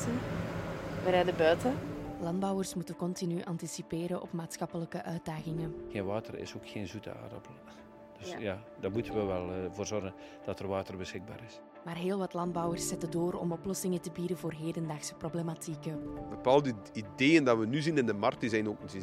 bussen. We rijden buiten. Landbouwers moeten continu anticiperen op maatschappelijke uitdagingen. Geen water is ook geen zoete aardappel. Dus ja, daar moeten we wel voor zorgen dat er water beschikbaar is. Maar heel wat landbouwers zetten door om oplossingen te bieden voor hedendaagse problematieken. Bepaalde ideeën die we nu zien in de markt, die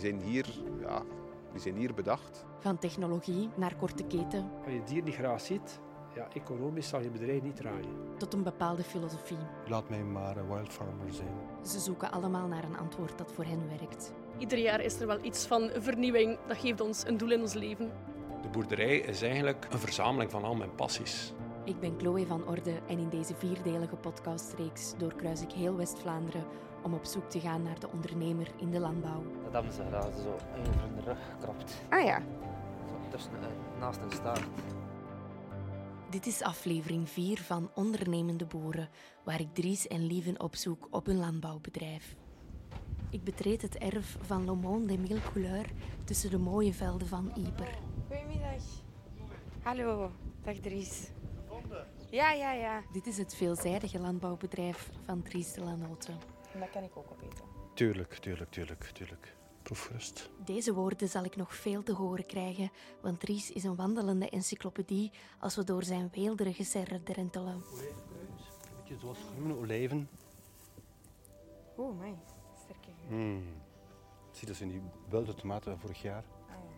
zijn hier bedacht. Van technologie naar korte keten. Als je dier niet graag ziet, economisch zal je bedrijf niet draaien. Tot een bepaalde filosofie. Laat mij maar een wild farmer zijn. Ze zoeken allemaal naar een antwoord dat voor hen werkt. Ieder jaar is er wel iets van vernieuwing. Dat geeft ons een doel in ons leven. De boerderij is eigenlijk een verzameling van al mijn passies. Ik ben Chloe van Orde en in deze 4-delige podcastreeks doorkruis ik heel West-Vlaanderen om op zoek te gaan naar de ondernemer in de landbouw. Dat hebben ze gedaan, zo even in de rug gekrapt. Ah ja. Zo naast een staart. Dit is aflevering 4 van Ondernemende Boeren, waar ik Dries en Lieven opzoek op een landbouwbedrijf. Ik betreed het erf van Le Monde des Mille Couleurs tussen de mooie velden van Yper. Goedemiddag. Hallo, dag Dries. Ja. Dit is het veelzijdige landbouwbedrijf van Dries de Lanotte. En dat kan ik ook opeten. Tuurlijk. Proef gerust. Deze woorden zal ik nog veel te horen krijgen, want Dries is een wandelende encyclopedie als we door zijn weelderige serre drentelen. Een beetje zoals groene olijven. Oeh, mooi. Sterke geur. Zie, dat zijn die wilde tomaten van vorig jaar. Ah, ja.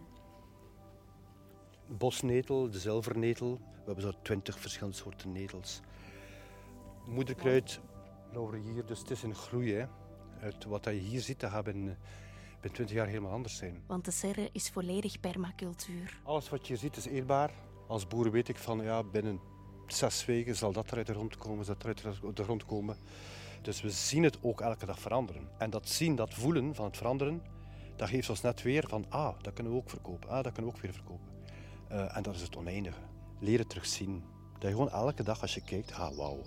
De bosnetel, de zilvernetel. We hebben zo 20 verschillende soorten netels. Moederkruid, laurier, dus het is een groei. Hè. Uit wat je hier ziet, dat gaat binnen 20 jaar helemaal anders zijn. Want de serre is volledig permacultuur. Alles wat je hier ziet is eetbaar. Als boer weet ik van binnen 6 weken zal dat eruit de grond komen, zal dat eruit de grond komen. Dus we zien het ook elke dag veranderen. En dat zien, dat voelen van het veranderen, dat geeft ons net weer van dat kunnen we ook verkopen, dat kunnen we ook weer verkopen. En dat is het oneindige. Leren terugzien. Dat je gewoon elke dag als je kijkt, wauw.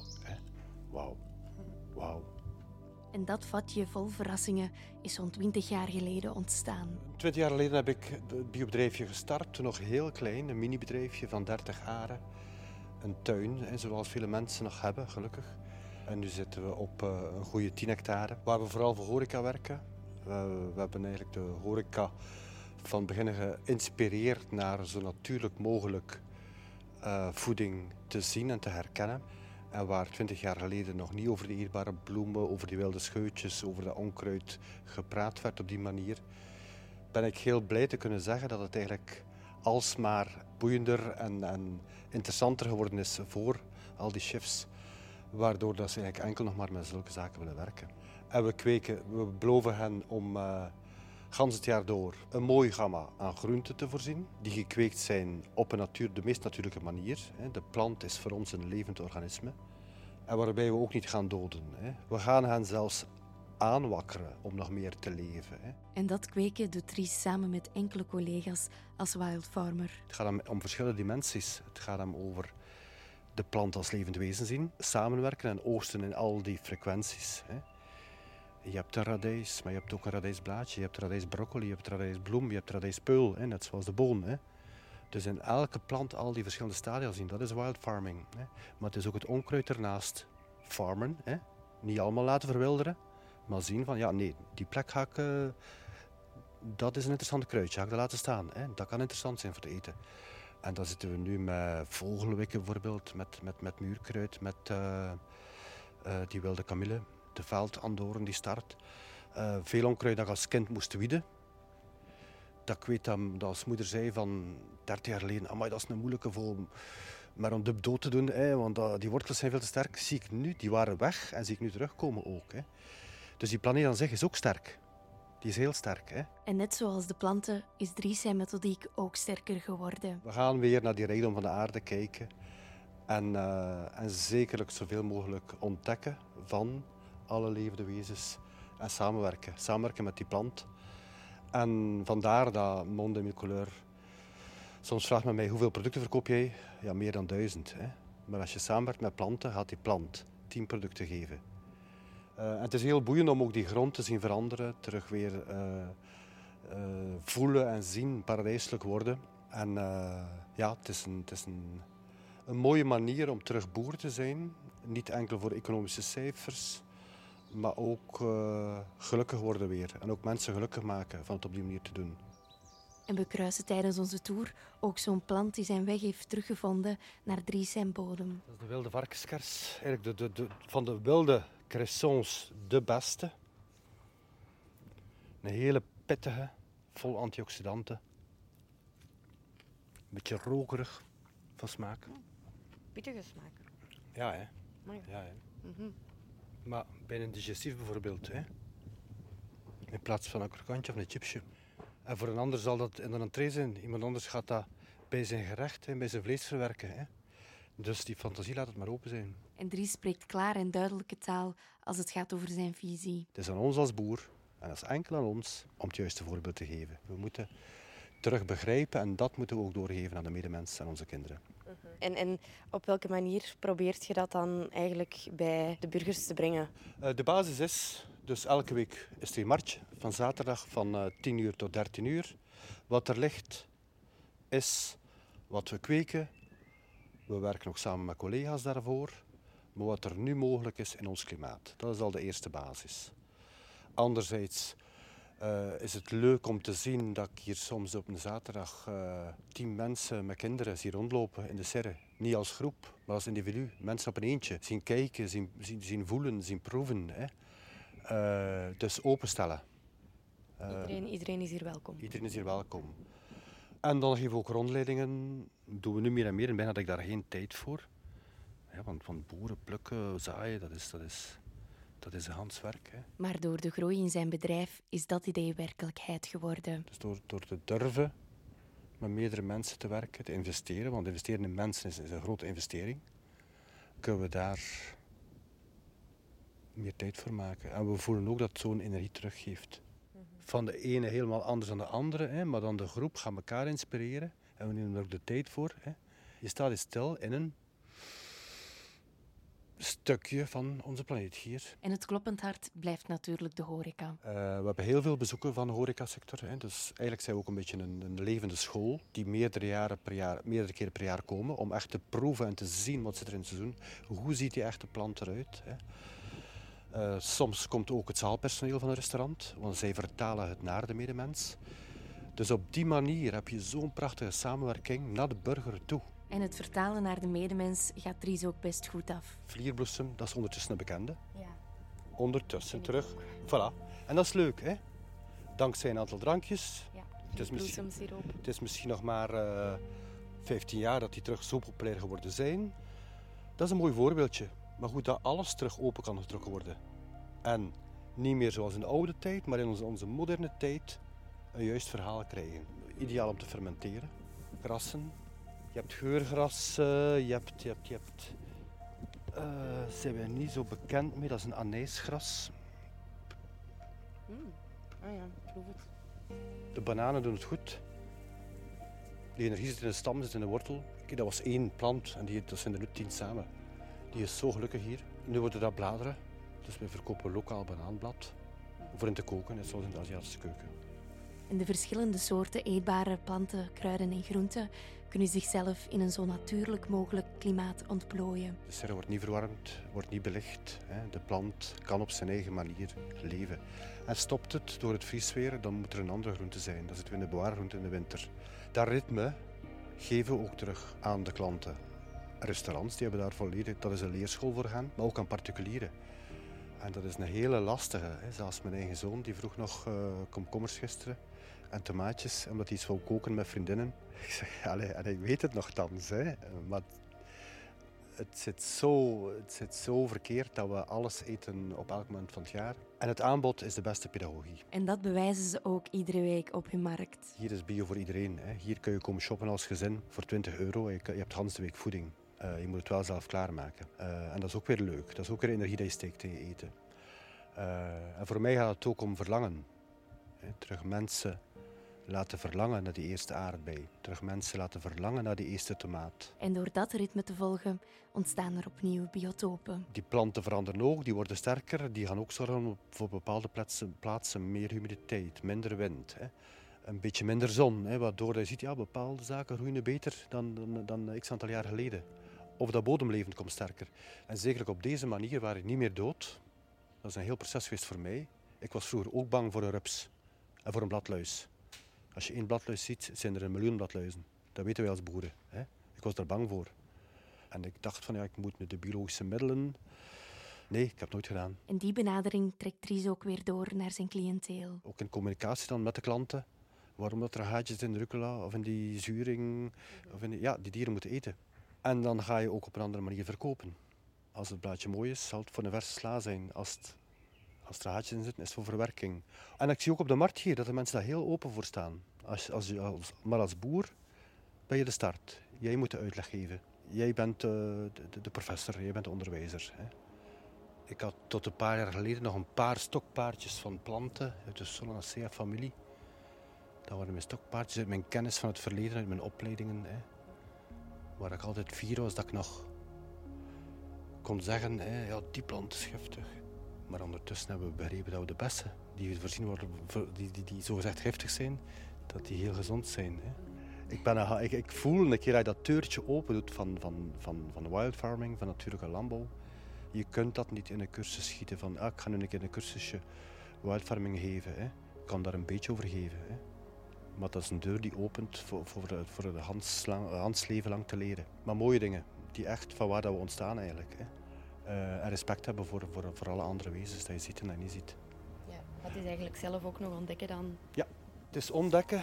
Wauw. En dat vatje vol verrassingen is zo'n 20 jaar geleden ontstaan. 20 jaar geleden heb ik het biobedrijfje gestart, toen nog heel klein, een minibedrijfje van 30 aren. Een tuin, zoals vele mensen nog hebben, gelukkig. En nu zitten we op een goede 10 hectare, waar we vooral voor horeca werken. We hebben eigenlijk de horeca van beginnen geïnspireerd naar zo natuurlijk mogelijk voeding te zien en te herkennen. En waar 20 jaar geleden nog niet over de eetbare bloemen, over die wilde scheutjes, over dat onkruid gepraat werd op die manier, ben ik heel blij te kunnen zeggen dat het eigenlijk alsmaar boeiender en interessanter geworden is voor al die chefs, waardoor dat ze eigenlijk enkel nog maar met zulke zaken willen werken. En we beloven hen om gans het jaar door een mooi gamma aan groenten te voorzien, die gekweekt zijn op de meest natuurlijke manier. De plant is voor ons een levend organisme. En waarbij we ook niet gaan doden. We gaan hen zelfs aanwakkeren om nog meer te leven. En dat kweken doet Dries samen met enkele collega's als wild farmer. Het gaat hem om verschillende dimensies. Het gaat hem over de plant als levend wezen zien, samenwerken en oogsten in al die frequenties. Je hebt een radijs, maar je hebt ook een radijsblaadje, je hebt radijsbroccoli, je hebt radijsbloem, je hebt radijspeul, net zoals de boon. Dus in elke plant al die verschillende stadia zien, dat is wild farming. Maar het is ook het onkruid ernaast. Farmen, niet allemaal laten verwilderen, maar zien van die plek ga ik, dat is een interessant kruidje, ga ik dat laten staan. Dat kan interessant zijn voor het eten. En dan zitten we nu met vogelwikken bijvoorbeeld, met muurkruid, met die wilde kamille, de veldandoorn die start. Veel onkruid dat ik als kind moest wieden. Dat ik weet dat als moeder zei van 30 jaar geleden, amai, dat is een moeilijke voor maar om dub dood te doen, want die wortels zijn veel te sterk. Zie ik nu, die waren weg en zie ik nu terugkomen ook. Dus die planeet aan zich is ook sterk. Die is heel sterk. En net zoals de planten is Dries zijn methodiek ook sterker geworden. We gaan weer naar die rijkdom van de aarde kijken en zekerlijk zoveel mogelijk ontdekken van alle levende wezens en samenwerken met die plant. En vandaar dat Monde des Mille Couleurs. Soms vraagt men mij hoeveel producten verkoop jij? Ja, meer dan 1000. Maar als je samenwerkt met planten, gaat die plant 10 producten geven. En het is heel boeiend om ook die grond te zien veranderen, terug weer voelen en zien, paradijselijk worden. En het is een mooie manier om terug boer te zijn. Niet enkel voor economische cijfers, maar ook gelukkig worden weer. En ook mensen gelukkig maken van het op die manier te doen. En we kruisen tijdens onze tour ook zo'n plant die zijn weg heeft teruggevonden naar Dries zijn bodem. Dat is de wilde varkenskers. Eigenlijk van de wilde cressons de beste. Een hele pittige, vol antioxidanten. Een beetje rokerig van smaak. Pittige smaak. Ja, hè. Mooi. Ja, hè. Maar bij een digestief bijvoorbeeld, hè. In plaats van een krokantje of een chipsje. En voor een ander zal dat in een entree zijn. Iemand anders gaat dat bij zijn gerecht, hè, bij zijn vlees verwerken. Hè. Dus die fantasie laat het maar open zijn. En Dries spreekt klaar en duidelijke taal als het gaat over zijn visie. Het is aan ons als boer, en dat is enkel aan ons, om het juiste voorbeeld te geven. We moeten terug begrijpen en dat moeten we ook doorgeven aan de medemens en onze kinderen. En op welke manier probeert je dat dan eigenlijk bij de burgers te brengen? De basis is, dus elke week is er een march van zaterdag van 10 uur tot 13 uur. Wat er ligt is wat we kweken. We werken ook samen met collega's daarvoor. Maar wat er nu mogelijk is in ons klimaat. Dat is al de eerste basis. Anderzijds is het leuk om te zien dat ik hier soms op een zaterdag 10 mensen met kinderen zie rondlopen in de serre. Niet als groep, maar als individu. Mensen op een eentje. Zien kijken, zien voelen, zien proeven. Hè. Dus openstellen. Iedereen is hier welkom. Iedereen is hier welkom. En dan geven we ook rondleidingen. Dat doen we nu meer en meer. En bijna had ik daar geen tijd voor. Ja, want van boeren, plukken, zaaien, dat is een handswerk. Hè. Maar door de groei in zijn bedrijf is dat idee werkelijkheid geworden. Dus door te durven met meerdere mensen te werken, te investeren, want investeren in mensen is een grote investering, kunnen we daar meer tijd voor maken. En we voelen ook dat het zo'n energie teruggeeft. Van de ene helemaal anders dan de andere, hè, maar dan de groep gaat elkaar inspireren en we nemen er ook de tijd voor. Hè. Je staat eens stil in een stukje van onze planeet hier. En het kloppend hart blijft natuurlijk de horeca. We hebben heel veel bezoeken van de horecasector. Hè. Dus eigenlijk zijn we ook een beetje een levende school die meerdere keren per jaar komen om echt te proeven en te zien wat zit er in het seizoen. Hoe ziet die echte plant eruit? Hè. Soms komt ook het zaalpersoneel van het restaurant, want zij vertalen het naar de medemens. Dus op die manier heb je zo'n prachtige samenwerking naar de burger toe. En het vertalen naar de medemens gaat Dries ook best goed af. Vlierbloesem, dat is ondertussen een bekende. Ja. Ondertussen terug. Voilà. En dat is leuk, hè? Dankzij een aantal drankjes. Ja, Het is misschien nog maar 15 jaar dat die terug zo populair geworden zijn. Dat is een mooi voorbeeldje. Maar goed, dat alles terug open kan getrokken worden. En niet meer zoals in de oude tijd, maar in onze moderne tijd een juist verhaal krijgen. Ideaal om te fermenteren. Grassen. Je hebt geurgrassen, je hebt zijn we niet zo bekend mee, dat is een anijsgras. Ah ja, proef het. De bananen doen het goed. De energie zit in de stam, zit in de wortel. Kijk, dat was 1 plant en dat zijn er nu 10 samen. Die is zo gelukkig hier. Nu worden dat bladeren. Dus we verkopen lokaal banaanblad. Voor in te koken, net zoals in de Aziatische keuken. En de verschillende soorten eetbare planten, kruiden en groenten kunnen zichzelf in een zo natuurlijk mogelijk klimaat ontplooien. De serre wordt niet verwarmd, wordt niet belicht. De plant kan op zijn eigen manier leven. En stopt het door het vriesweer, dan moet er een andere groente zijn. Dan zitten we in de bewaargroente in de winter. Dat ritme geven we ook terug aan de klanten. Restaurants die hebben daar volledig, dat is een leerschool voor hen, maar ook aan particulieren. En dat is een hele lastige. Zelfs mijn eigen zoon die vroeg nog komkommers gisteren en tomaatjes, omdat hij iets wou koken met vriendinnen. Ik zeg, allee, en ik weet het nogthans, maar het zit zo verkeerd dat we alles eten op elk moment van het jaar. En het aanbod is de beste pedagogie. En dat bewijzen ze ook iedere week op hun markt. Hier is bio voor iedereen. Hier kun je komen shoppen als gezin voor €20. Je hebt Hans de week voeding. Je moet het wel zelf klaarmaken. En dat is ook weer leuk. Dat is ook weer energie die je steekt in je eten. En voor mij gaat het ook om verlangen. Terug mensen laten verlangen naar die eerste aardbei. Terug mensen laten verlangen naar die eerste tomaat. En door dat ritme te volgen ontstaan er opnieuw biotopen. Die planten veranderen ook, die worden sterker. Die gaan ook zorgen voor bepaalde plaatsen meer humiditeit, minder wind. Een beetje minder zon, waardoor je ziet, ja, bepaalde zaken groeien beter dan x aantal jaar geleden. Of dat bodemleven komt sterker. En zeker op deze manier waar je niet meer dood. Dat is een heel proces geweest voor mij. Ik was vroeger ook bang voor een rups en voor een bladluis. Als je 1 bladluis ziet, zijn er 1 miljoen bladluizen. Dat weten wij als boeren. Hè? Ik was daar bang voor. En ik dacht van, ja, ik moet met de biologische middelen. Nee, ik heb het nooit gedaan. En die benadering trekt Dries ook weer door naar zijn cliënteel. Ook in communicatie dan met de klanten. Waarom dat er gaatjes in de rucola of in die zuring. Of in ja, die dieren moeten eten. En dan ga je ook op een andere manier verkopen. Als het blaadje mooi is, zal het voor een verse sla zijn. Als er gaatjes in zitten, is het voor verwerking. En ik zie ook op de markt hier dat de mensen daar heel open voor staan. Maar als boer ben je de start. Jij moet de uitleg geven. Jij bent de professor, jij bent de onderwijzer. Hè. Ik had tot een paar jaar geleden nog een paar stokpaardjes van planten uit de Solanaceae-familie. Dat waren mijn stokpaardjes uit mijn kennis van het verleden, uit mijn opleidingen. Hè. Waar ik altijd fier was dat ik nog kon zeggen, hè, ja, die plant is giftig. Maar ondertussen hebben we begrepen dat we de beste, die voorzien worden, die zogezegd giftig zijn, dat die heel gezond zijn. Hè. Ik voel een keer dat je dat deurtje open doet van wild farming, van natuurlijke landbouw. Je kunt dat niet in een cursus schieten van, ik ga nu een keer een cursusje wild farming geven. Hè. Ik kan daar een beetje over geven. Hè. Maar dat is een deur die opent voor de handsleven lang te leren. Maar mooie dingen, die echt van waar dat we ontstaan eigenlijk. Hè. En respect hebben voor alle andere wezens dat je ziet en dat je niet ziet. Ja, wat is eigenlijk zelf ook nog ontdekken dan? Ja, het is ontdekken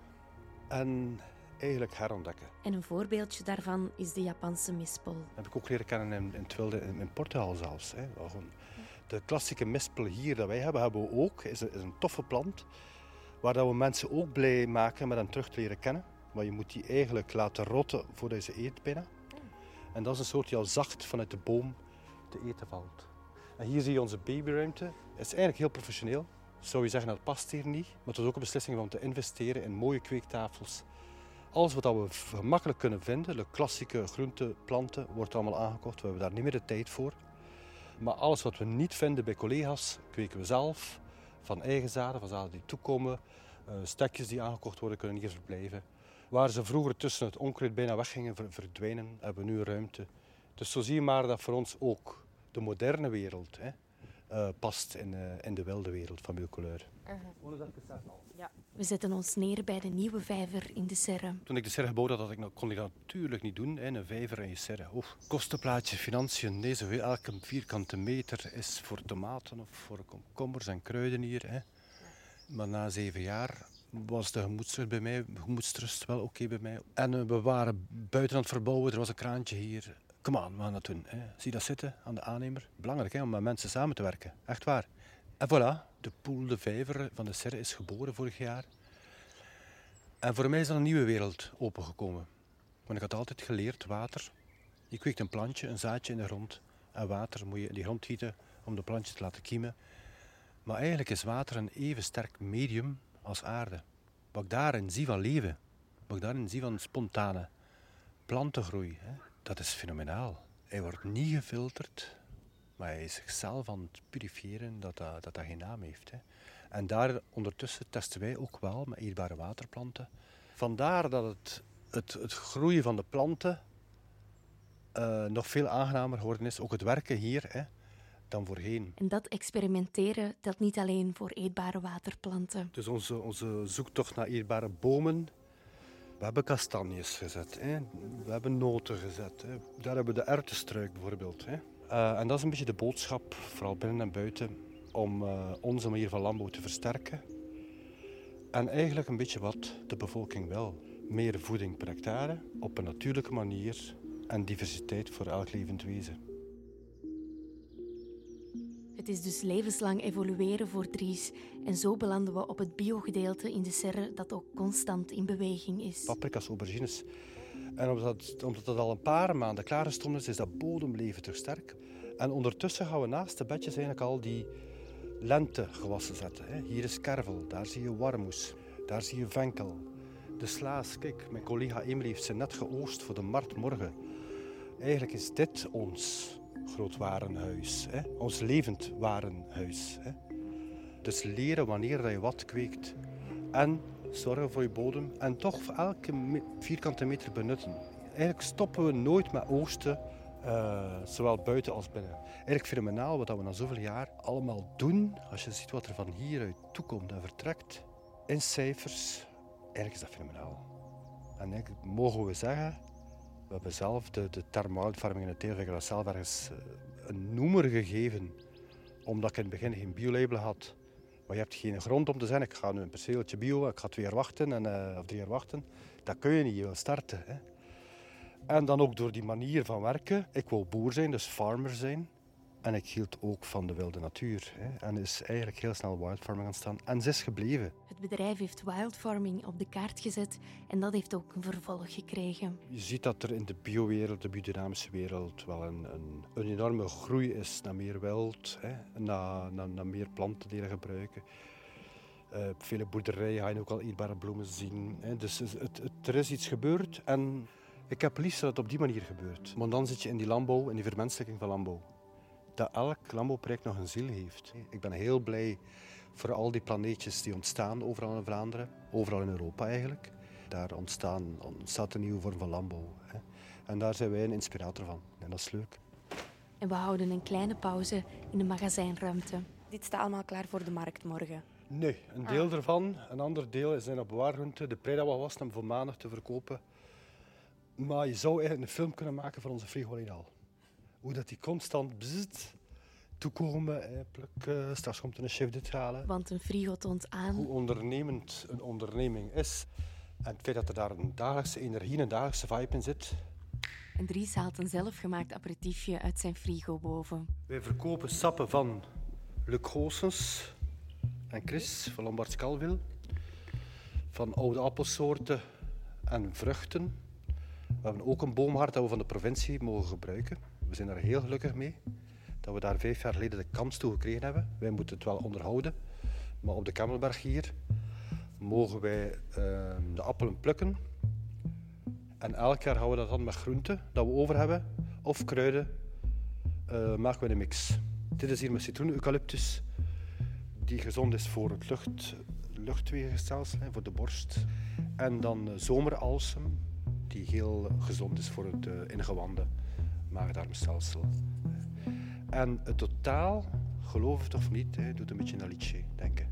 en eigenlijk herontdekken. En een voorbeeldje daarvan is de Japanse mispel. Dat heb ik ook leren kennen in het wilde, in Portugal zelfs. Hè. De klassieke mispel hier dat wij hebben we ook. Is een toffe plant waar dat we mensen ook blij maken met hem terug te leren kennen. Maar je moet die eigenlijk laten rotten voordat je ze eet bijna. En dat is een soort die al zacht vanuit de boom te eten valt. En hier zie je onze babyruimte. Het is eigenlijk heel professioneel. Zou je zeggen dat past hier niet. Maar het is ook een beslissing om te investeren in mooie kweektafels. Alles wat we gemakkelijk kunnen vinden, de klassieke groenten, planten, wordt allemaal aangekocht. We hebben daar niet meer de tijd voor. Maar alles wat we niet vinden bij collega's, kweken we zelf. Van eigen zaden, van zaden die toekomen. Stekjes die aangekocht worden, kunnen hier verblijven. Waar ze vroeger tussen het onkruid bijna weggingen verdwijnen, hebben we nu ruimte. Dus zo zie je maar dat voor ons ook de moderne wereld past in de wilde wereld van Millecouleur. Ja. We zetten ons neer bij de nieuwe vijver in de Serre. Toen ik de serre gebouwd had, kon ik dat natuurlijk niet doen. Een vijver en je serre. Kostenplaatje, financiën, nee, zoveel. Elke vierkante meter is voor tomaten of voor komkommers en kruiden hier. Hè. Maar na 7 jaar was de gemoedsrust wel oké bij mij. En we waren buiten aan het verbouwen, er was een kraantje hier. Kom aan, we gaan dat doen. Hè. Zie dat zitten aan de aannemer. Belangrijk om met mensen samen te werken. Echt waar. En voilà, de poel, de vijver van de Serre is geboren vorig jaar. En voor mij is dan een nieuwe wereld opengekomen. Want ik had altijd geleerd, water. Je kweekt een plantje, een zaadje in de grond. En water moet je in die grond gieten om de plantje te laten kiemen. Maar eigenlijk is water een even sterk medium als aarde. Wat ik daarin zie van leven, wat ik daarin zie van spontane plantengroei, hè, dat is fenomenaal. Hij wordt niet gefilterd, maar hij is zichzelf aan het purifiëren dat geen naam heeft. Hè. En daar ondertussen testen wij ook wel met eetbare waterplanten. Vandaar dat het groeien van de planten nog veel aangenamer geworden is. Ook het werken hier hè, dan voorheen. En dat experimenteren telt niet alleen voor eetbare waterplanten. Dus onze zoektocht naar eetbare bomen. We hebben kastanjes gezet, hè. We hebben noten gezet. Hè. Daar hebben we de erwtenstruik bijvoorbeeld. Hè. En dat is een beetje de boodschap, vooral binnen en buiten, om onze manier van landbouw te versterken. En eigenlijk een beetje wat de bevolking wil. Meer voeding per hectare, op een natuurlijke manier en diversiteit voor elk levend wezen. Het is dus levenslang evolueren voor Dries. En zo belanden we op het biogedeelte in de Serre dat ook constant in beweging is. Paprika's, aubergines. En omdat dat al een paar maanden klaargestoomd is dat bodemleven terug sterk. En ondertussen gaan we naast de bedjes eigenlijk al die lentegewassen zetten. Hè. Hier is kervel, daar zie je warmoes, daar zie je venkel. De slaas, kijk, mijn collega Emily heeft ze net geoogst voor de markt morgen. Eigenlijk is dit ons groot warenhuis, hè. Ons levend warenhuis. Hè. Dus leren wanneer dat je wat kweekt. En zorgen voor je bodem en toch elke vierkante meter benutten. Eigenlijk stoppen we nooit met oogsten Zowel buiten als binnen. Eigenlijk fenomenaal wat we na zoveel jaar allemaal doen. Als je ziet wat er van hieruit toekomt en vertrekt. In cijfers, eigenlijk is dat fenomenaal. En eigenlijk mogen we zeggen, we hebben zelf de term wildfarming in het Teelwijk zelf ergens een noemer gegeven. Omdat ik in het begin geen biolabel had. Maar je hebt geen grond om te zeggen, ik ga nu een perceeltje bio, ik ga 2 jaar wachten of 3 jaar wachten. Dat kun je niet, je wil starten. Hè. En dan ook door die manier van werken. Ik wou boer zijn, dus farmer zijn. En ik hield ook van de wilde natuur. Hè. En is eigenlijk heel snel wildfarming ontstaan. En ze is gebleven. Het bedrijf heeft wildfarming op de kaart gezet en dat heeft ook een vervolg gekregen. Je ziet dat er in de biowereld, de biodynamische wereld, wel een enorme groei is naar meer wild, hè, naar meer planten die je gebruiken. Op vele boerderijen ga je ook al eetbare bloemen zien. Hè. Dus er is iets gebeurd en ik heb liefst dat het op die manier gebeurt. Want dan zit je in die landbouw, in die vermenselijking van landbouw. Dat elk landbouwproject nog een ziel heeft. Ik ben heel blij voor al die planeetjes die ontstaan overal in Vlaanderen, overal in Europa eigenlijk. Daar ontstaat een nieuwe vorm van landbouw. Hè. En daar zijn wij een inspirator van. En dat is leuk. En we houden een kleine pauze in de magazijnruimte. Dit staat allemaal klaar voor de markt morgen. Nee, een deel ervan. Een ander deel is in op bewaargroente. De prei dat we was om voor maandag te verkopen. Maar je zou eigenlijk een film kunnen maken van onze frigo al. Hoe dat die constant toekomen, pluk, straks komt er een chef dit halen. Want een frigo toont aan hoe ondernemend een onderneming is. En het feit dat er daar een dagelijkse energie, een dagelijkse vibe in zit. en Dries haalt een zelfgemaakt aperitiefje uit zijn frigo boven. Wij verkopen sappen van Luc Goossens en Chris van Lombards Calville. Van oude appelsoorten en vruchten. We hebben ook een boomhart dat we van de provincie mogen gebruiken. We zijn daar heel gelukkig mee. Dat we daar 5 jaar geleden de kans toe gekregen hebben. Wij moeten het wel onderhouden. Maar op de Kemmelberg hier mogen wij de appelen plukken. En elk jaar houden we dat dan met groenten dat we over hebben. Of kruiden. Maken we een mix. Dit is hier met citroen, eucalyptus. Die gezond is voor het luchtwegenstelsel, voor de borst. En dan zomeralsem. Die heel gezond is voor het ingewanden maag-darmstelsel. En het totaal, geloof het of niet, doet een beetje naar liedje denken.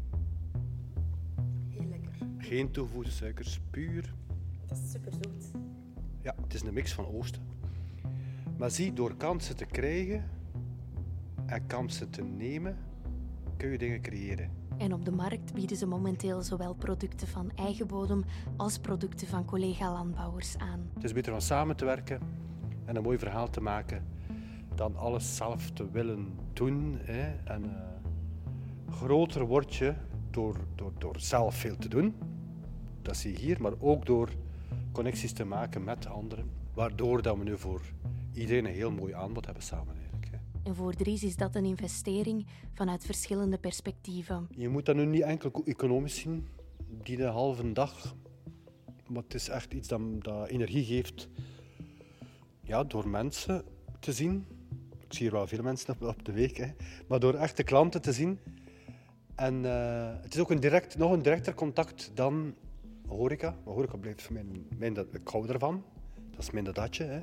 Heel lekker. Geen toegevoegde suikers, puur. Dat is superzoet. Ja, het is een mix van oosten. Maar zie, door kansen te krijgen en kansen te nemen, kun je dingen creëren. En op de markt bieden ze momenteel zowel producten van eigen bodem als producten van collega-landbouwers aan. Het is beter om samen te werken en een mooi verhaal te maken dan alles zelf te willen doen. En groter word je door zelf veel te doen. Dat zie je hier, maar ook door connecties te maken met anderen. Waardoor dat we nu voor iedereen een heel mooi aanbod hebben samen. En voor Dries is dat een investering vanuit verschillende perspectieven. Je moet dat nu niet enkel economisch zien, die een halve dag. Maar het is echt iets dat energie geeft, ja, door mensen te zien. Ik zie hier wel veel mensen op de week, maar door echte klanten te zien. En het is ook nog een directer contact dan horeca. Maar horeca blijft voor mij ik hou ervan. Dat is mijn dadatje.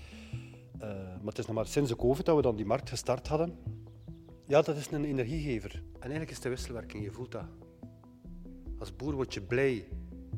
Maar het is nog maar sinds de COVID dat we dan die markt gestart hadden. Ja, dat is een energiegever. En eigenlijk is het de wisselwerking, je voelt dat. Als boer word je blij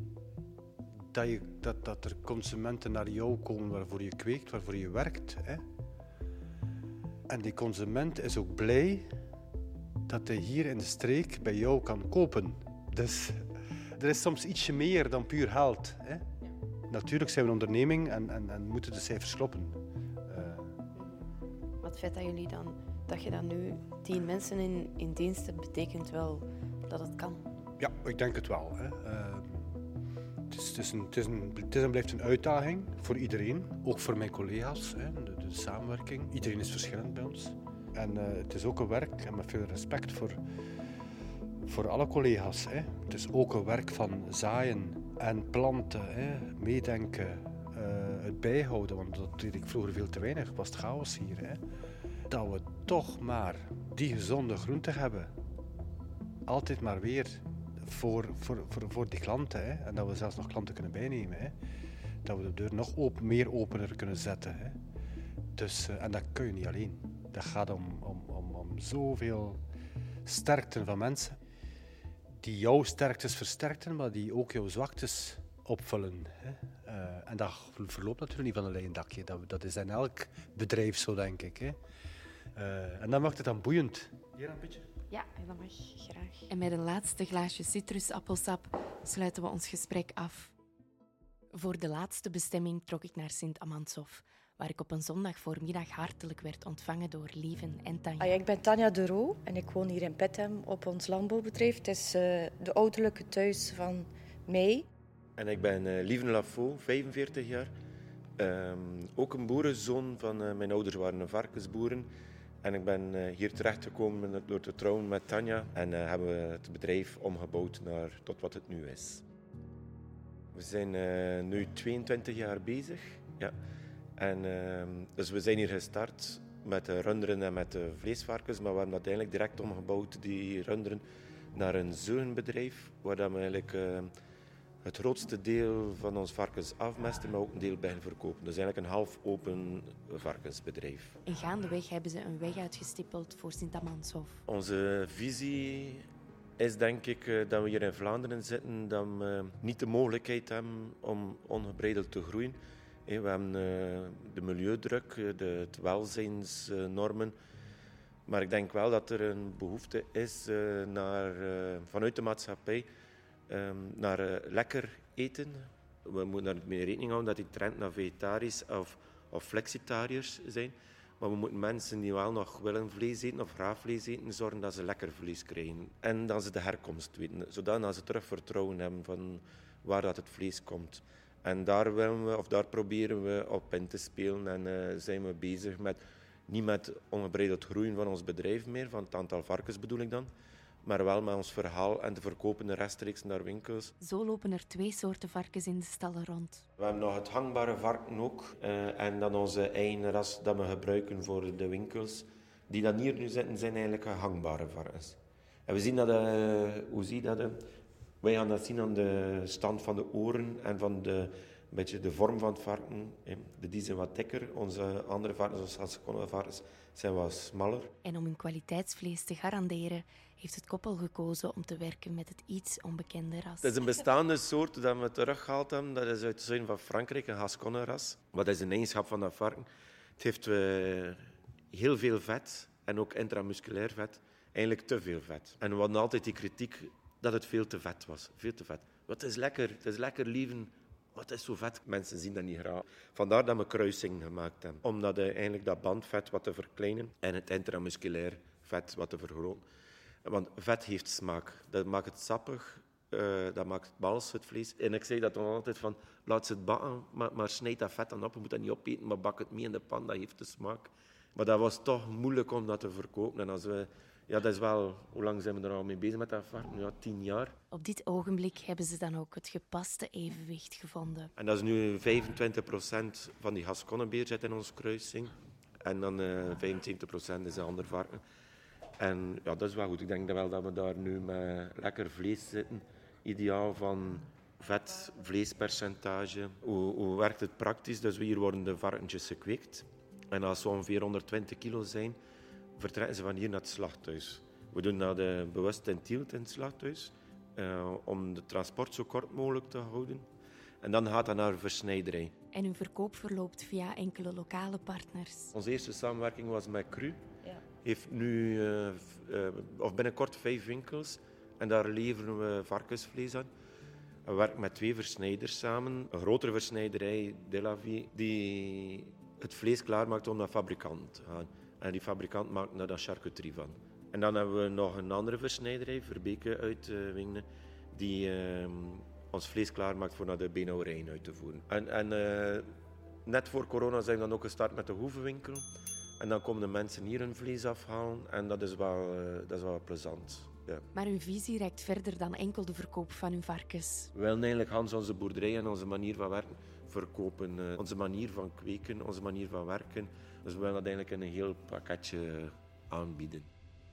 dat er consumenten naar jou komen waarvoor je kweekt, waarvoor je werkt. En die consument is ook blij dat hij hier in de streek bij jou kan kopen. Dus er is soms ietsje meer dan puur geld. Natuurlijk zijn we een onderneming en moeten de cijfers kloppen. Maar het feit dat je dan nu 10 mensen in dienst hebt, betekent wel dat het kan. Ja, ik denk het wel. Het is en blijft een uitdaging voor iedereen, ook voor mijn collega's, de samenwerking. Iedereen is verschillend bij ons. En het is ook een werk, en met veel respect voor alle collega's. Het is ook een werk van zaaien en planten, meedenken, het bijhouden, want dat deed ik vroeger veel te weinig, was het chaos hier. Dat we toch maar die gezonde groenten hebben, altijd maar weer voor die klanten. En dat we zelfs nog klanten kunnen bijnemen. Dat we de deur nog meer opener kunnen zetten. Dus, en dat kun je niet alleen. Dat gaat om zoveel sterkten van mensen die jouw sterktes versterken, maar die ook jouw zwaktes opvullen. Hè. En dat verloopt natuurlijk niet van een lijn dakje. Dat is in elk bedrijf zo, denk ik. Hè. En dan maakt het dan boeiend. Hier een beetje? Ja, dat mag graag. En met een laatste glaasje citrusappelsap sluiten we ons gesprek af. Voor de laatste bestemming trok ik naar Sint-Amandshof, waar ik op een zondagvoormiddag hartelijk werd ontvangen door Lieven en Tanja. Ik ben Tanja de Roo en ik woon hier in Pettem op ons landbouwbedrijf. Het is de ouderlijke thuis van mij. En ik ben Lieven Lafaux, 45 jaar. Ook een boerenzoon van mijn ouders waren varkensboeren. En ik ben hier terechtgekomen door te trouwen met Tanja. En hebben we het bedrijf omgebouwd tot wat het nu is. We zijn nu 22 jaar bezig. Ja. En, dus we zijn hier gestart met de runderen en met de vleesvarkens. Maar we hebben uiteindelijk direct omgebouwd, die runderen, naar een zuigenbedrijf. Waar we eigenlijk het grootste deel van ons varkens afmesten, maar ook een deel beginnen verkopen. Dus eigenlijk een half open varkensbedrijf. En gaandeweg hebben ze een weg uitgestippeld voor Sint-Amandshof. Onze visie is denk ik dat we hier in Vlaanderen zitten, dat we niet de mogelijkheid hebben om ongebreideld te groeien. We hebben de milieudruk, de welzijnsnormen. Maar ik denk wel dat er een behoefte is vanuit de maatschappij naar lekker eten. We moeten er mee rekening houden dat die trend naar vegetarisch of flexitariërs zijn. Maar we moeten mensen die wel nog willen vlees eten of graag vlees eten, zorgen dat ze lekker vlees krijgen. En dat ze de herkomst weten, zodat ze terug vertrouwen hebben van waar dat het vlees komt. En daar proberen we op in te spelen en zijn we bezig niet met ongebreideld groeien van ons bedrijf meer, van het aantal varkens bedoel ik dan, maar wel met ons verhaal en te verkopen rechtstreeks naar winkels. Zo lopen er 2 soorten varkens in de stallen rond. We hebben nog het hangbare varken ook en dan onze eigen ras dat we gebruiken voor de winkels. Die dan hier nu zitten, zijn eigenlijk hangbare varkens. En we zien dat, hoe zie je dat? Wij gaan dat zien aan de stand van de oren en van een beetje de vorm van het varken. Die zijn wat dikker. Onze andere varkens, zoals varkens, zijn wat smaller. En om hun kwaliteitsvlees te garanderen, heeft het koppel gekozen om te werken met het iets onbekende ras. Het is een bestaande soort dat we teruggehaald hebben. Dat is uit het zuiden van Frankrijk, een Gasconne-ras. Wat is een eigenschap van dat varken? Het heeft heel veel vet en ook intramusculair vet. Eigenlijk te veel vet. En we hadden altijd die kritiek dat het veel te vet was. Veel te vet. Wat is lekker? Het is lekker, lieven. Wat is zo vet? Mensen zien dat niet graag. Vandaar dat we kruisingen gemaakt hebben. Om eigenlijk dat bandvet wat te verkleinen en het intramusculair vet wat te vergroten. Want vet heeft smaak. Dat maakt het sappig. Dat maakt het mals, het vlees. En ik zei dat dan altijd van, laat ze het bakken, maar snijd dat vet dan op. Je moet dat niet opeten, maar bak het mee in de pan, dat heeft de smaak. Maar dat was toch moeilijk om dat te verkopen. En dat is wel, hoe lang zijn we er al mee bezig met dat varken? Ja, 10 jaar. Op dit ogenblik hebben ze dan ook het gepaste evenwicht gevonden. En dat is nu 25% van die Gasconnebeer zit in onze kruising. En dan 75% is een ander varken. En ja, dat is wel goed. Ik denk wel dat we daar nu met lekker vlees zitten. Ideaal van vet, vleespercentage. Hoe werkt het praktisch? Dus hier worden de varkentjes gekweekt. En als ze ongeveer 120 kilo zijn, vertrekken ze van hier naar het slachthuis. We doen dat bewust in Tielt in het slachthuis, om de transport zo kort mogelijk te houden. En dan gaat dat naar versnijderij. En hun verkoop verloopt via enkele lokale partners. Onze eerste samenwerking was met Cru. Ja. Heeft nu binnenkort 5 winkels en daar leveren we varkensvlees aan. We werken met 2 versnijders samen. Een grotere versnijderij, De La Vie, die het vlees klaarmaakt om naar fabrikant te gaan. En die fabrikant maakt daar dan charcuterie van. En dan hebben we nog een andere versnijderij, Verbeke uit Wingenen, die ons vlees klaarmaakt voor naar de beenhouwerijen uit te voeren. En net voor corona zijn we dan ook gestart met de hoevenwinkel. En dan komen de mensen hier hun vlees afhalen en dat is wel plezant. Ja. Maar hun visie reikt verder dan enkel de verkoop van hun varkens. We willen eigenlijk Hans onze boerderij en onze manier van werken verkopen. Onze manier van kweken, onze manier van werken. Dus we willen dat eigenlijk in een heel pakketje aanbieden.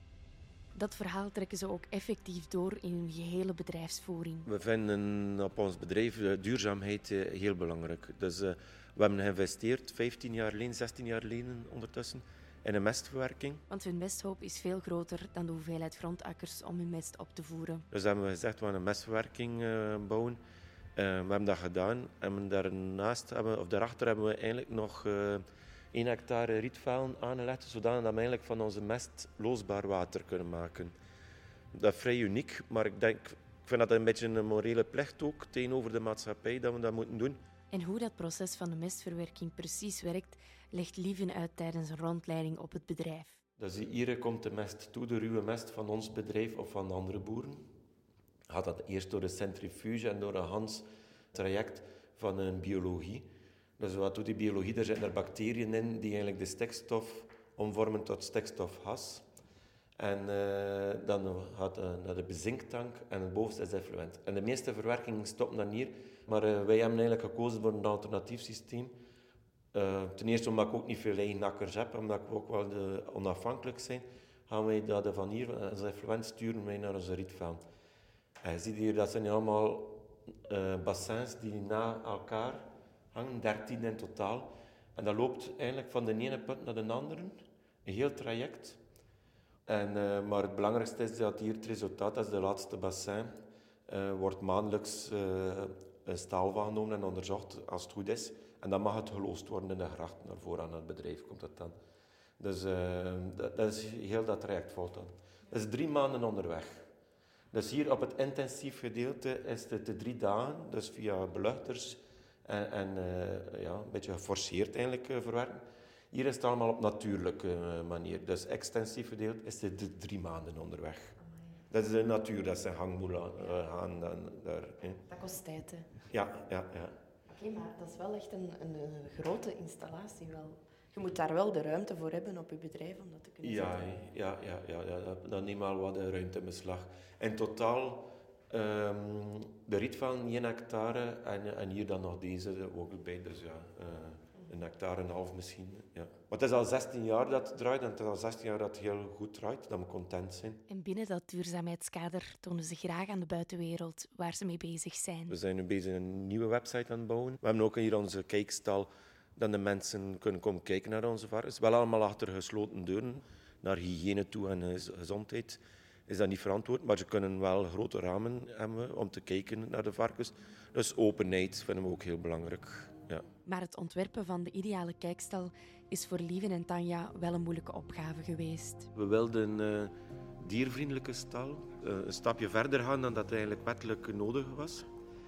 Dat verhaal trekken ze ook effectief door in hun gehele bedrijfsvoering. We vinden op ons bedrijf duurzaamheid heel belangrijk. Dus we We hebben geïnvesteerd 15 jaar geleden, 16 jaar geleden ondertussen in een mestverwerking. Want hun mesthoop is veel groter dan de hoeveelheid grondakkers om hun mest op te voeren. Dus hebben we gezegd, we gaan een mestverwerking bouwen. We hebben dat gedaan. En daarachter hebben we eigenlijk nog 1 hectare rietvelden aangelegd, zodat we eigenlijk van onze mest loosbaar water kunnen maken. Dat is vrij uniek, maar ik vind dat een beetje een morele plicht ook tegenover de maatschappij dat we dat moeten doen. En hoe dat proces van de mestverwerking precies werkt, legt Lieven uit tijdens een rondleiding op het bedrijf. Dus hier komt de mest toe, de ruwe mest van ons bedrijf of van de andere boeren. Gaat dat eerst door de centrifuge en door een Hans traject van een biologie. Dus wat doet die biologie? Er zitten er bacteriën in die eigenlijk de stikstof omvormen tot stikstofgas. En dan gaat naar de bezinktank en het bovenste is effluent. En de meeste verwerkingen stoppen dan hier. Maar wij hebben eigenlijk gekozen voor een alternatief systeem. Ten eerste omdat ik ook niet veel eigen akkers heb, omdat we ook wel onafhankelijk zijn, gaan wij dat van hier, als effluent, sturen wij naar onze rietveld. En je ziet hier, dat zijn allemaal bassins die na elkaar hangen, 13 in totaal. En dat loopt eigenlijk van de ene punt naar de andere, een heel traject. Maar het belangrijkste is dat hier het resultaat, dat is de laatste bassin, wordt maandelijks staal van genomen en onderzocht als het goed is. En dan mag het geloosd worden in de gracht naar voren aan het bedrijf, komt het dan. Dus dat is heel dat traject volgt dan. Dat is 3 maanden onderweg. Dus hier op het intensief gedeelte is het de 3 dagen, dus via beluchters en een beetje geforceerd eigenlijk verwerken. Hier is het allemaal op natuurlijke manier. Dus extensief gedeelte is het de 3 maanden onderweg. Dat is de natuur, dat ze hangmoelen gaan daar. Dat kost tijd, hè? Ja. Oké, maar dat is wel echt een grote installatie wel. Je moet daar wel de ruimte voor hebben op je bedrijf om dat te kunnen zetten. Ja, dat neemt al wat ruimte in beslag. In totaal, de rietvelden 1 hectare en hier dan nog deze ook bij. Dus ja, 1,5 hectare misschien. Ja. Maar het is al 16 jaar dat het draait en het is al 16 jaar dat het heel goed draait, dat we content zijn. En binnen dat duurzaamheidskader tonen ze graag aan de buitenwereld waar ze mee bezig zijn. We zijn nu bezig een nieuwe website aan het bouwen. We hebben ook hier onze kijkstal, dat de mensen kunnen komen kijken naar onze varkens. Wel allemaal achter gesloten deuren, naar hygiëne toe en gezondheid is dat niet verantwoord, maar ze kunnen wel grote ramen hebben om te kijken naar de varkens. Dus openheid vinden we ook heel belangrijk. Ja. Maar het ontwerpen van de ideale kijkstal is voor Lieven en Tanja wel een moeilijke opgave geweest. We wilden een diervriendelijke stal, een stapje verder gaan dan dat eigenlijk wettelijk nodig was.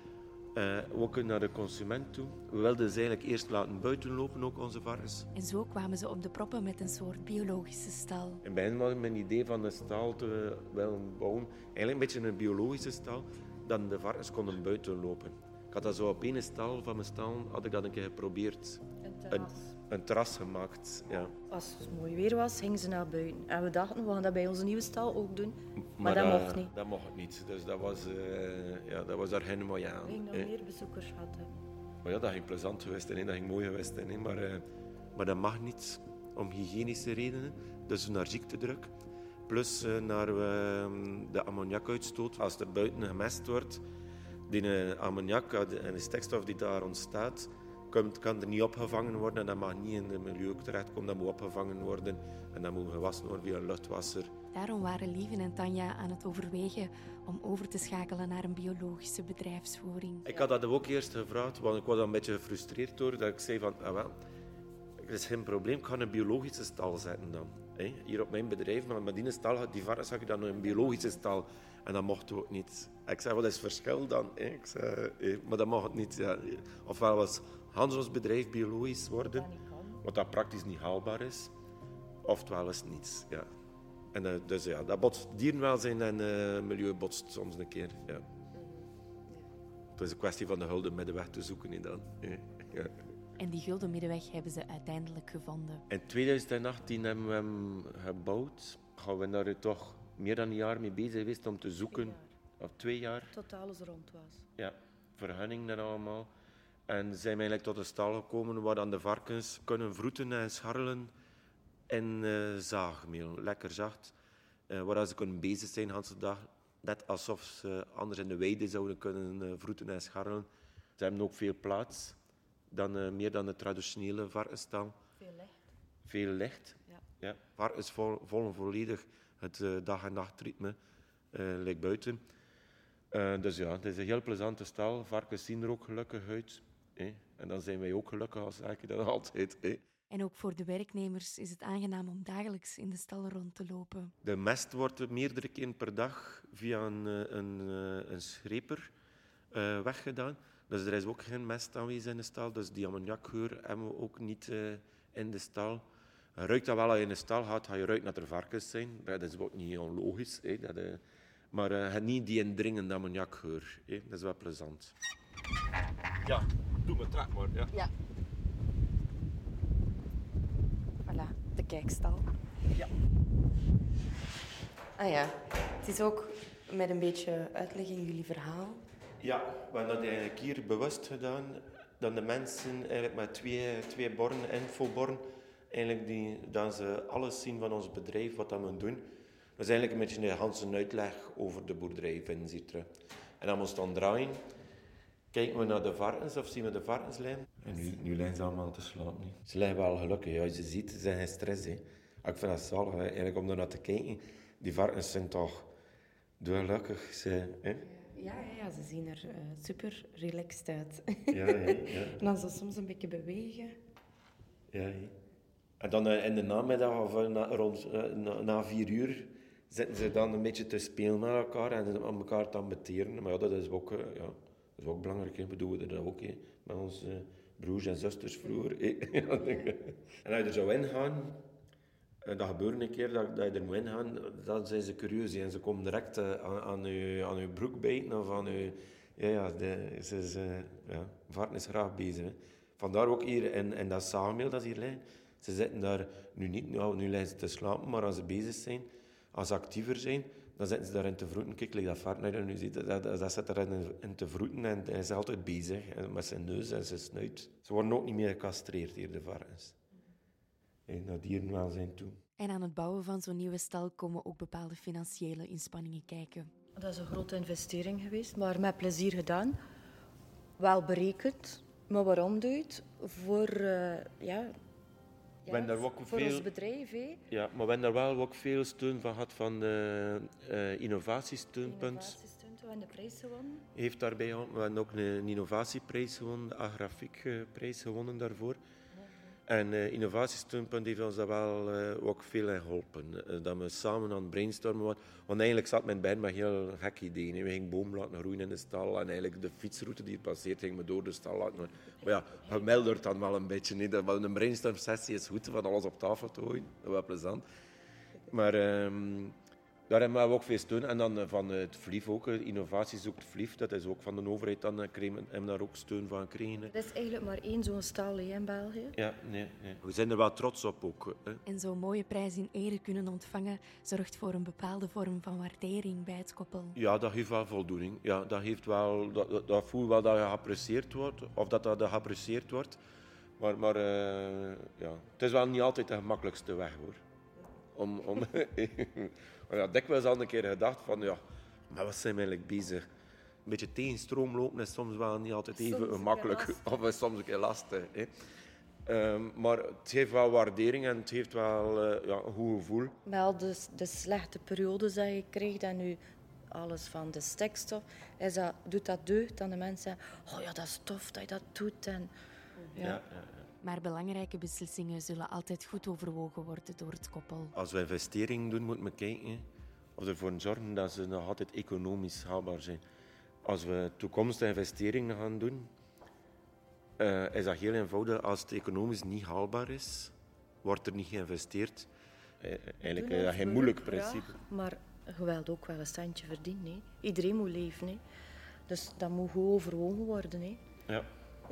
Ook naar de consument toe. We wilden ze eigenlijk eerst laten buitenlopen, ook onze varkens. En zo kwamen ze op de proppen met een soort biologische stal. In het begin was mijn idee van een stal te willen bouwen, eigenlijk een beetje een biologische stal, dat de varkens konden buitenlopen. Ik had dat zo op één stal van mijn stal, had ik dat een keer geprobeerd. Een terras gemaakt, ja. Als het mooi weer was, gingen ze naar buiten. En we dachten, we gaan dat bij onze nieuwe stal ook doen. Maar dat mocht niet. Dat mocht niet. Dus dat was daar geen mooi aan. We gingen nog meer bezoekers gehad hebben. Maar ja, dat ging plezant geweest zijn, dat ging mooi geweest zijn. Maar dat mag niet, om hygiënische redenen. Dus naar ziektedruk. Plus naar de ammoniakuitstoot. Als er buiten gemest wordt, die ammoniak en de stikstof die daar ontstaat, kan er niet opgevangen worden en dat mag niet in het milieu terechtkomen. Dat moet opgevangen worden en dat moet gewassen worden via een luchtwasser. Daarom waren Lieven en Tanja aan het overwegen om over te schakelen naar een biologische bedrijfsvoering. Ik had dat ook eerst gevraagd, want ik was een beetje gefrustreerd door dat ik zei van, er is geen probleem, ik ga een biologische stal zetten dan. Hier op mijn bedrijf, maar met die stal, die varkens zag ik dan een biologische stal. En dat mocht ook niet. Ik zei, wat is het verschil dan? Ik zei, maar dat mag het niet. Ja. Ofwel was ons bedrijf biologisch worden, wat dat praktisch niet haalbaar is, oftewel is niets. Ja. En dus ja, dat botst dierenwelzijn en milieu botst soms een keer. Ja. Het is een kwestie van de gulden middenweg te zoeken dan. Ja. En die gulden middenweg hebben ze uiteindelijk gevonden. In 2018 hebben we hem gebouwd. Gaan we daar toch meer dan een jaar mee bezig geweest om te zoeken. 2 jaar. Totaal als rond was. Ja, vergunningen en allemaal. En zijn we eigenlijk tot een stal gekomen waar dan de varkens kunnen vroeten en scharrelen in zaagmeel. Lekker zacht. Waar ze kunnen bezig zijn de hele dag. Net alsof ze anders in de weide zouden kunnen vroeten en scharrelen. Ze hebben ook veel plaats. dan, meer dan de traditionele varkensstal. Veel licht. Veel licht. Ja. Varkens volgen volledig het dag- en nachtritme, lijkt buiten. Dus ja, het is een heel plezante stal. Varkens zien er ook gelukkig uit. En dan zijn wij ook gelukkig, als zeg je dat altijd. En ook voor de werknemers is het aangenaam om dagelijks in de stal rond te lopen. De mest wordt meerdere keren per dag via een schreper weggedaan. Dus er is ook geen mest aanwezig in de stal. Dus die ammoniakgeur hebben we ook niet in de stal. Je ruikt dat wel als je in de stal gaat, ga je ruiken dat er varkens zijn. Dat is ook niet onlogisch. Maar je hebt niet die indringende ammoniakgeur. Dat is wel plezant. Ja, doe me trek maar. Ja. Voilà, de kijkstal. Ja. Ah ja, het is ook met een beetje uitleg in jullie verhaal. Ja, we hebben dat eigenlijk hier bewust gedaan. Dat de mensen eigenlijk met twee borden, infoborden, eigenlijk dat ze alles zien van ons bedrijf, wat dat we doen. Dat is eigenlijk een beetje een hele uitleg over de boerderij, vinden ze hier terug. En dan moest dan draaien. Kijken we naar de varkens of zien we de varkens liggen? En nu liggen ze allemaal te slapen. Hè. Ze liggen wel gelukkig. Ja, je ziet, ze zijn geen stress. Hè. Ik vind dat zalig, eigenlijk om naar te kijken. Die varkens zijn toch gelukkig. Hè? Ja, ze zien er super relaxed uit. Ja. En dan ze soms een beetje bewegen. Ja. En dan in de namiddag of na 4 uur zitten ze dan een beetje te spelen met elkaar en aan elkaar te ambeteren. Maar ja, dat is ook... Dat is ook belangrijk, hè. We doen dat ook met onze broers en zusters vroeger. En als je er zou ingaan, dat gebeurt een keer dat je er moet ingaan, dan zijn ze curieus en ze komen direct aan je broek bijten of aan je... Varken is graag bezig. Hè. Vandaar ook hier in dat zaalmeel dat ze hier liggen. Ze zitten daar nu niet, nu liggen ze te slapen, maar als ze bezig zijn, als ze actiever zijn, dan zitten ze daarin te vroeten. Kijk, dat varken dat je nu ziet, dat zit erin te vroeten en hij is altijd bezig met zijn neus en zijn snuit. Ze worden ook niet meer gecastreerd hier, de varkens. Naar dierenwelzijn toe. En aan het bouwen van zo'n nieuwe stal komen ook bepaalde financiële inspanningen kijken. Dat is een grote investering geweest, maar met plezier gedaan. Wel berekend, maar waarom doet voor ons bedrijf. Hè? Ja, maar we hebben daar wel ook veel steun van gehad van de innovatiesteunpunt. En de prijs gewonnen. Heeft daarbij geholpen. We hebben ook een innovatieprijs gewonnen, de Agrafiekprijs gewonnen daarvoor. En innovatiesteunpunt heeft ons daar wel ook veel in geholpen. Dat we samen aan het brainstormen waren. Want eigenlijk zat men bij met heel gek ideeën. Hè. We gingen bomen laten groeien in de stal. En eigenlijk de fietsroute die er passeert, gingen we door de stal laten. Maar ja, gemilderd dan wel een beetje. Hè. Dat een brainstorm-sessie is goed, van alles op tafel te gooien. Dat is wel plezant. Maar daar hebben we ook veel steun. En dan van het FLIF ook, Innovatie zoekt FLIF. Dat is ook van de overheid. Dan hebben we daar ook steun van gekregen. Er is eigenlijk maar 1 zo'n stal in België. Ja, nee. We zijn er wel trots op ook. Hè. En zo'n mooie prijs in ere kunnen ontvangen zorgt voor een bepaalde vorm van waardering bij het koppel. Ja, dat geeft wel voldoening. Ja, dat geeft wel, dat voelt wel dat je geapprecieerd wordt. Of dat geapprecieerd wordt. Maar het is wel niet altijd de gemakkelijkste weg, hoor. Dikwijls al een keer gedacht van, maar wat zijn we eigenlijk bezig? Een beetje tegen stroom lopen is soms wel niet altijd even gemakkelijk. Of is soms een keer lastig. Hè. Maar het geeft wel waardering en het geeft wel een goed gevoel. Met al de slechte periodes dat je krijgt en nu alles van de stikstof, doet dat deugd aan de mensen. Oh ja, dat is tof dat je dat doet. En, ja. Maar belangrijke beslissingen zullen altijd goed overwogen worden door het koppel. Als we investeringen doen, moeten we kijken of ervoor zorgen dat ze nog altijd economisch haalbaar zijn. Als we toekomstige investeringen gaan doen, is dat heel eenvoudig. Als het economisch niet haalbaar is, wordt er niet geïnvesteerd. Eigenlijk is dat geen moeilijk principe. Ja, maar je wilt ook wel een centje verdienen. Hè. Iedereen moet leven. Hè. Dus dat moet goed overwogen worden. Hè. Ja.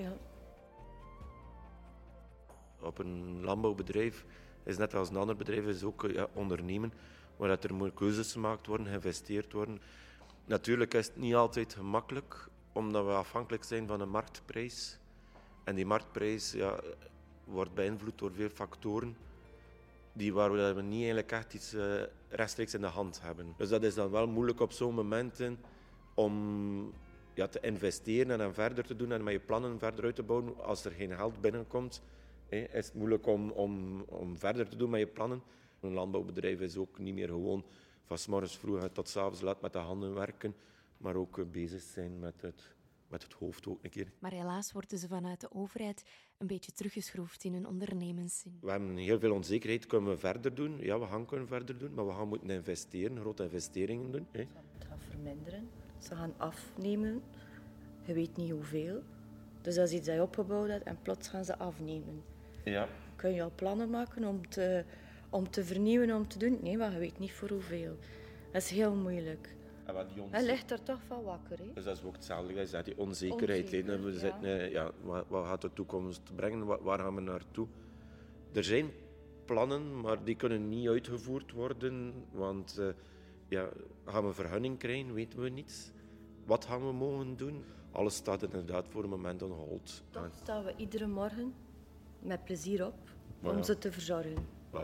Op een landbouwbedrijf is net als een ander bedrijf is ook ondernemen, waar dat er keuzes gemaakt worden, geïnvesteerd worden. Natuurlijk is het niet altijd gemakkelijk, omdat we afhankelijk zijn van een marktprijs. En die marktprijs wordt beïnvloed door veel factoren waar we niet eigenlijk echt iets rechtstreeks in de hand hebben. Dus dat is dan wel moeilijk op zo'n momenten om te investeren en dan verder te doen en met je plannen verder uit te bouwen. Als er geen geld binnenkomt, is het moeilijk om verder te doen met je plannen. Een landbouwbedrijf is ook niet meer gewoon van 's morgens vroeg tot 's avonds laat met de handen werken, maar ook bezig zijn met het hoofd ook een keer. Maar helaas worden ze vanuit de overheid een beetje teruggeschroefd in hun ondernemerszin. We hebben heel veel onzekerheid. Kunnen we verder doen? Ja, we gaan kunnen verder doen, maar we gaan moeten investeren, grote investeringen doen. Het gaat verminderen. Ze gaan afnemen. Je weet niet hoeveel. Dus dat is iets dat je opgebouwd hebt en plots gaan ze afnemen. Ja. Kun je al plannen maken om te vernieuwen, om te doen? Nee, maar je weet niet voor hoeveel. Dat is heel moeilijk. Hij ligt er toch van wakker. Hè? Dus dat is ook hetzelfde. Die onzekerheid. Wat gaat de toekomst brengen? Waar gaan we naartoe? Er zijn plannen, maar die kunnen niet uitgevoerd worden. Want gaan we vergunning krijgen? Weten we niet. Wat gaan we mogen doen? Alles staat inderdaad voor een moment on hold. Toch staan we iedere morgen met plezier op om ze te verzorgen. Ja.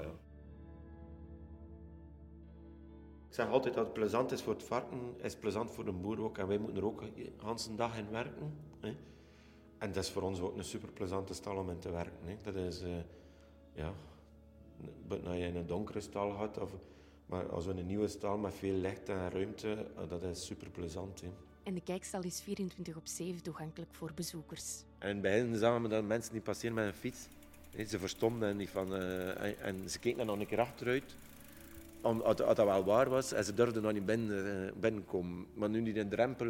Ik zeg altijd dat het plezant is voor het varken, is plezant voor de boer ook. En wij moeten er ook de hele dag in werken. Hè. En dat is voor ons ook een super plezante stal om in te werken. Hè. Dat is, als je in een donkere stal gaat, maar als we een nieuwe stal met veel licht en ruimte, dat is super plezant. Hè. En de kijkstal is 24/7 toegankelijk voor bezoekers. En in het begin zagen we dat mensen niet passeren met een fiets. Ze verstomden en ze keken dan nog een keer achteruit. Als dat wel waar was, en ze durfden nog niet binnenkomen. Maar nu die drempel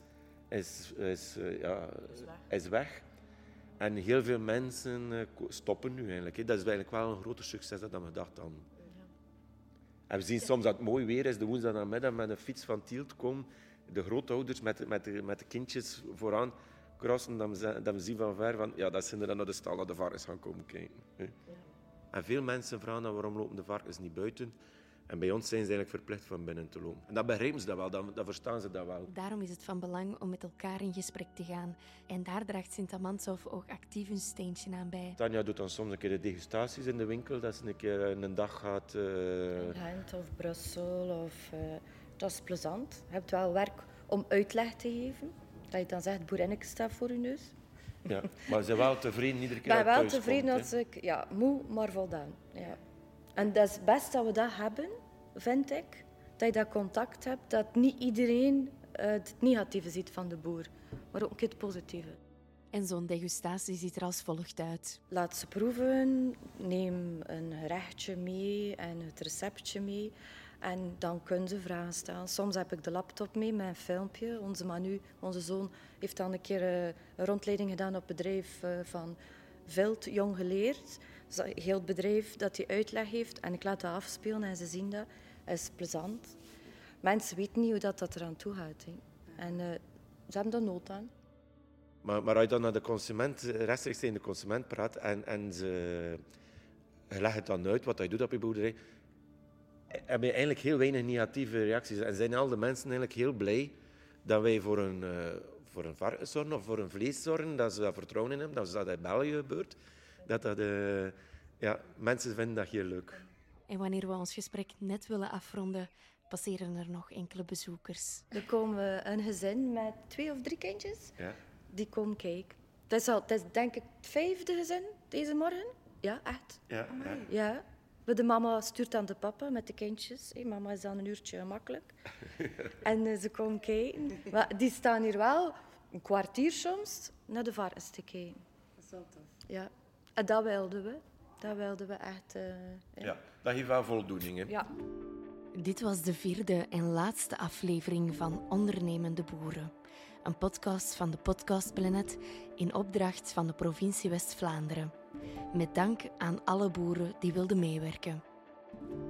is weg. En heel veel mensen stoppen nu eigenlijk. Dat is eigenlijk wel een groter succes dan we gedacht hadden. Ja. En we zien soms dat het mooi weer is, de woensdagmiddag met een fiets van Tielt komen. De grootouders met de kindjes vooraan crossen. Dat we zien van ver van, dat zijn er dan naar de stal, naar de varkens gaan komen kijken. Ja. En veel mensen vragen dan waarom lopen de varkens niet buiten. En bij ons zijn ze eigenlijk verplicht van binnen te lopen. En dat begrijpen ze dat wel, dat verstaan ze dat wel. Daarom is het van belang om met elkaar in gesprek te gaan. En daar draagt Sint-Amandshof ook actief een steentje aan bij. Tanja doet dan soms een keer de degustaties in de winkel. Dat ze een keer een dag gaat... In Gent of Brussel. Dat is plezant. Je hebt wel werk om uitleg te geven. Dat je dan zegt, boerinneke staat voor je neus. Ja, maar ze zijn wel tevreden iedere keer dat thuis wel tevreden komt, als ik... moe, maar voldaan. Ja. En dat is het best dat we dat hebben, vind ik. Dat je dat contact hebt, dat niet iedereen het negatieve ziet van de boer. Maar ook het positieve. En zo'n degustatie ziet er als volgt uit. Laat ze proeven, neem een gerechtje mee en het receptje mee. En dan kunnen ze vragen stellen. Soms heb ik de laptop mee met een filmpje. Onze Manu, onze zoon, heeft dan een keer een rondleiding gedaan op het bedrijf van Vilt, Jong Geleerd. Heel het bedrijf dat hij uitleg heeft. En ik laat dat afspelen en ze zien dat. Het is plezant. Mensen weten niet hoe dat eraan toe gaat. Hè. En ze hebben er nood aan. Maar als je dan naar de consument, rechtstreeks tegen de consument praat en je legt het dan uit wat je doet op je boerderij, heb je eigenlijk heel weinig negatieve reacties. En zijn al de mensen eigenlijk heel blij dat wij voor een varken zorgen of voor een vlees zorgen, dat ze daar vertrouwen in hebben, dat dat in België gebeurt. Mensen vinden dat heel leuk. En wanneer we ons gesprek net willen afronden, passeren er nog enkele bezoekers. Er komen een gezin met 2 of 3 kindjes. Ja. Die komen kijken. Het is denk ik het 5e gezin deze morgen. Ja, echt. Ja. De mama stuurt aan de papa met de kindjes. Mama is dan een uurtje makkelijk. En ze komen kijken. Maar die staan hier wel een kwartier soms naar de varkens te kijken. Dat is wel tof. Ja. En dat wilden we. Dat wilden we echt. Dat geeft wel voldoening. Hè? Ja. Dit was de 4e en laatste aflevering van Ondernemende Boeren. Een podcast van de Podcastplanet in opdracht van de provincie West-Vlaanderen. Met dank aan alle boeren die wilden meewerken.